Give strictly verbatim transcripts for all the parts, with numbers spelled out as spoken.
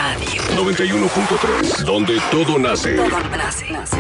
Radio. noventa y uno punto tres, donde todo nace. Todo nace. nace.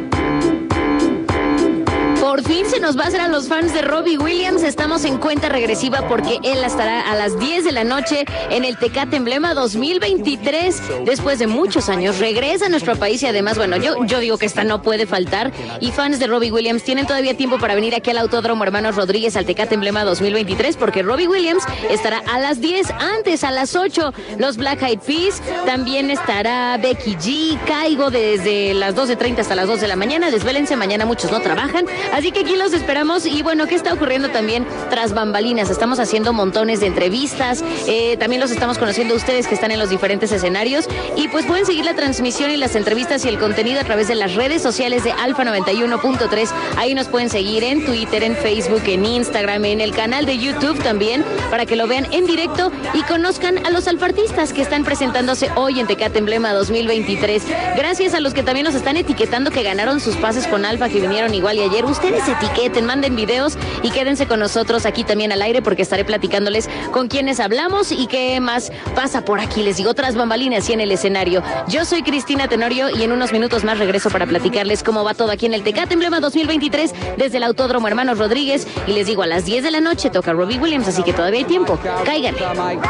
Por fin se nos va a hacer a los fans de Robbie Williams. Estamos en cuenta regresiva porque él estará a las diez de la noche en el Tecate Emblema dos mil veintitrés. Después de muchos años regresa a nuestro país y además, bueno, yo, yo digo que esta no puede faltar. Y fans de Robbie Williams tienen todavía tiempo para venir aquí al Autódromo Hermanos Rodríguez al Tecate Emblema dos mil veintitrés porque Robbie Williams estará a las diez, antes a las ocho. Los Black Eyed Peas, también estará Becky G, Caigo desde las doce treinta hasta las dos de la mañana. Desvélense, mañana muchos no trabajan. Así que aquí los esperamos. Y bueno, ¿qué está ocurriendo también tras bambalinas? Estamos haciendo montones de entrevistas, eh, también los estamos conociendo a ustedes que están en los diferentes escenarios y pues pueden seguir la transmisión y las entrevistas y el contenido a través de las redes sociales de Alfa noventa y uno punto tres. Ahí nos pueden seguir en Twitter, en Facebook, en Instagram, en el canal de YouTube también, para que lo vean en directo y conozcan a los alfartistas que están presentándose hoy en Tecate Emblema dos mil veintitrés. Gracias a los que también nos están etiquetando que ganaron sus pases con Alfa, que vinieron igual y ayer. Ustedes etiqueten, manden videos y quédense con nosotros aquí también al aire porque estaré platicándoles con quienes hablamos y qué más pasa por aquí. Les digo, tras bambalinas y en el escenario. Yo soy Cristina Tenorio y en unos minutos más regreso para platicarles cómo va todo aquí en el Tecate Emblema dos mil veintitrés desde el Autódromo Hermanos Rodríguez. Y les digo, a las diez de la noche toca Robbie Williams, así que todavía hay tiempo. Cáiganle.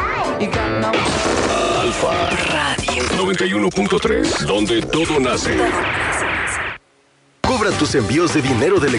Alfa Radio. noventa y uno punto tres, donde todo nace. Cobra tus envíos de dinero del